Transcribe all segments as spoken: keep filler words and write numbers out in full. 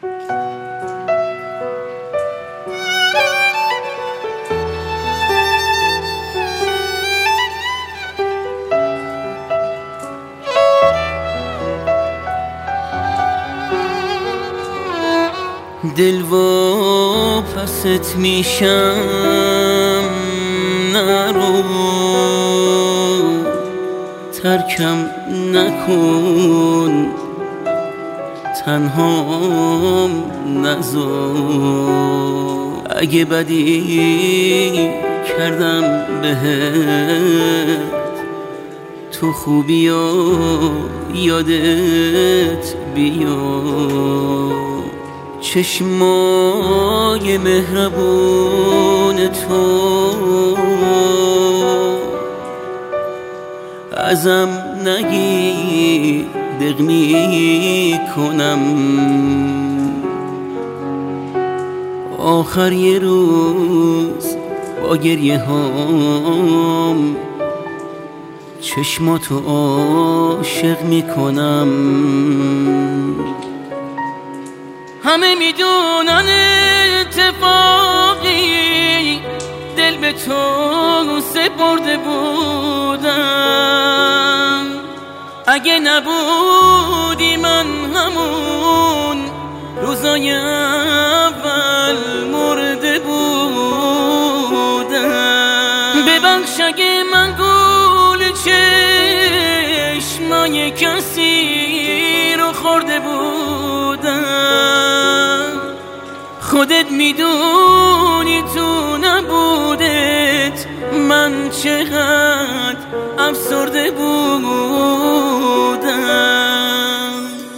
دل واپست میشم نرو، ترکم نکن، تنهام نذار. اگه بدی کردم بهت، تو خوبی و یادت بیاد. چشمای مهربون تو ازم نگی، دق می کنم. آخر یه روز با گریه هام چشماتو عاشق می کنم. همه میدونن اتفاقی دل به تو سپرده بودم. اگه نبودی من همون روزای اول مرده بودم. ببخش اگه من گول چشمای کسی رو خورده بودم. خودت میدونی تو نبودت من چقدر افسرده بودم.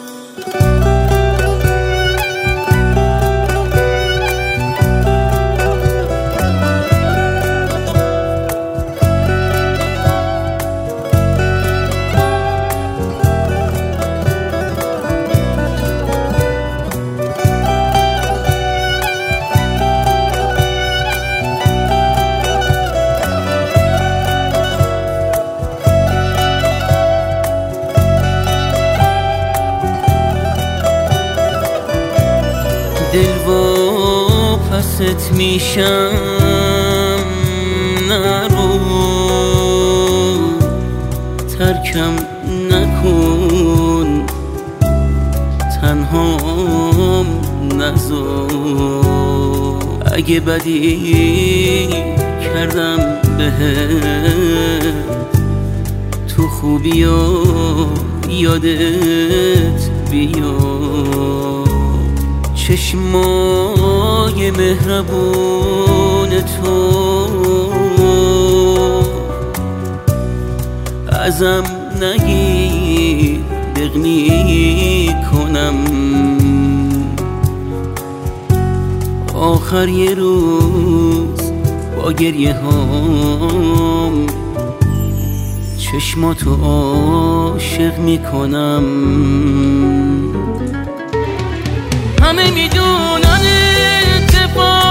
دل واپست میشم نرو، ترکم نکن، تنهام نذار. اگه بدی کردم بهت، تو خوبی و یادت بیاد. چشمای مهربون تو ازم نگی، دق می کنم. آخر یه روز با گریه هام چشماتو عاشق می کنم. همه میدونن اتفاق